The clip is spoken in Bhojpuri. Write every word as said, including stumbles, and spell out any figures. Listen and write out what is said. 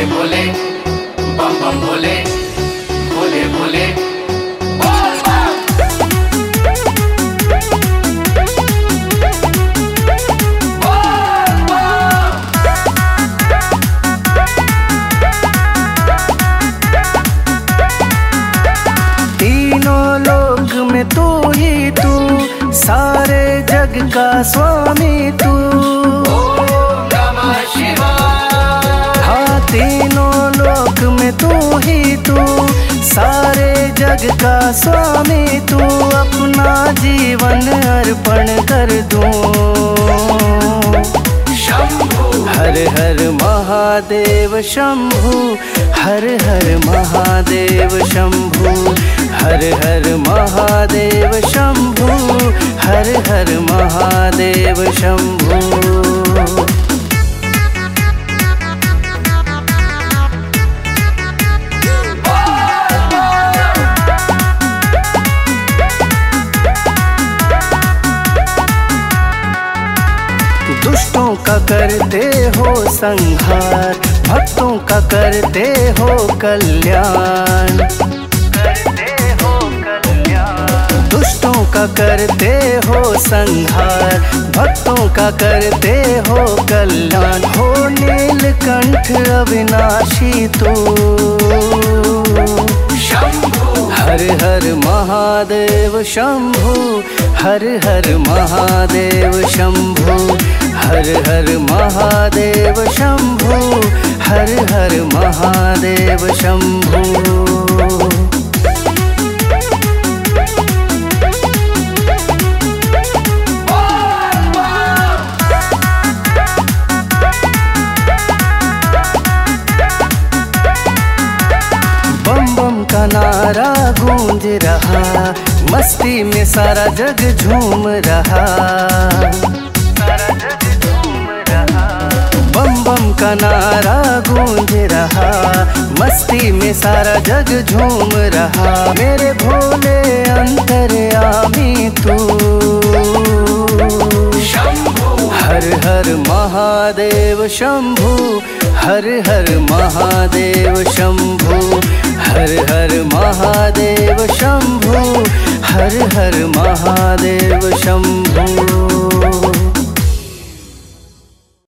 भोले बम बम भोले भोले भोले तीनों लोक में तू ही तू, सारे जग का स्वामी तू। ओम नमः शिवाय। हाँ, तीनों लोक में तू ही तू, सारे जग का स्वामी तू। अपना जीवन अर्पण कर दूं। शंभु हर हर महादेव शंभु, हर हर महादेव शंभु, हर हर महादेव शंभु, हर हर महादेव शंभु। दुष्टों का करते हो संहार, भक्तों का करते हो कल्याण। करते हो कल्याण। दुष्टों का करते हो संहार, भक्तों का करते हो कल्याण। हो नीलकंठ अविनाशी तू। शंभु हर हर महादेव शंभु, हर हर महादेव शंभु, हर हर महादेव शंभु, हर हर महादेव शंभु। बम बम का नारा गूंज रहा, मस्ती में सारा जग झूम रहा। सारा जग झूम रहा। बम बम का नारा गूंज रहा, मस्ती में सारा जग झूम रहा। मेरे भोले अंतर्यामी तू। शंभु हर हर महादेव शंभु, हर हर महादेव शंभु, हर हर महादेव शंभु, हर हर महादेव शंभु।